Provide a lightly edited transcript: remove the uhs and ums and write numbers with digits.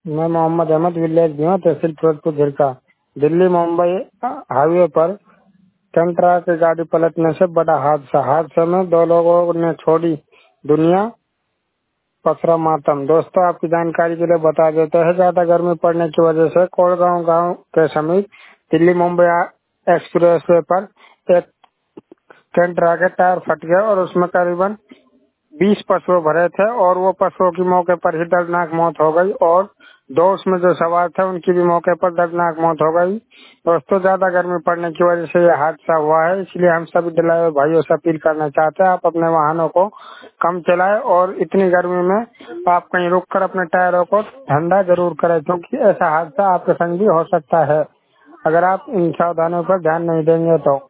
मैं मोहम्मद अहमद विलेज भी हूँ, तहसील फिरोजपुर झिरका। दिल्ली मुंबई हाईवे पर कंटरा की गाड़ी पलटने से बड़ा हादसे में 2 लोगों ने छोड़ी दुनिया, पसरा मातम। दोस्तों, आपकी जानकारी के लिए बता देते हैं, ज्यादा गर्मी पड़ने की वजह से कोलगांव गांव के समीप दिल्ली मुंबई एक्सप्रेस वे पर एक कंटरा के टायर फट गया और उसमें करीबन 20 पशु भरे थे और वो पशुओं की मौके पर ही दर्दनाक मौत हो गई और 2 उसमें जो सवार थे उनकी भी मौके पर दर्दनाक मौत हो गई। दोस्तों, ज्यादा गर्मी पड़ने की वजह से ये हादसा हुआ है, इसलिए हम सभी ड्राइवर भाइयों से अपील करना चाहते हैं, आप अपने वाहनों को कम चलाएं और इतनी गर्मी में आप कहीं रुक कर अपने टायरों को ठंडा जरूर करें, क्योंकि ऐसा हादसा आपके संग भी हो सकता है अगर आप इन सावधानियों पर ध्यान नहीं देंगे तो।